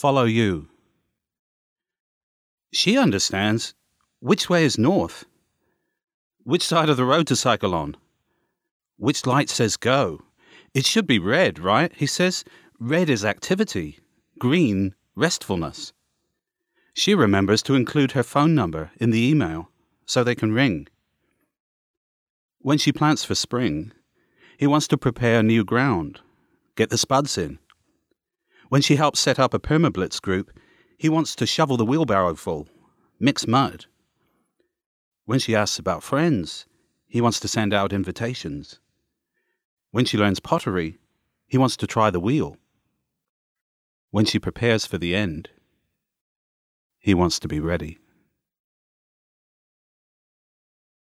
follow you. She understands. Which way is north? Which side of the road to cycle on? Which light says go? It should be red, right? He says, red is activity, green, restfulness. She remembers to include her phone number in the email so they can ring. When she plants for spring, he wants to prepare new ground, get the spuds in. When she helps set up a permablitz group, he wants to shovel the wheelbarrow full, mix mud. When she asks about friends, he wants to send out invitations. When she learns pottery, he wants to try the wheel. When she prepares for the end, he wants to be ready.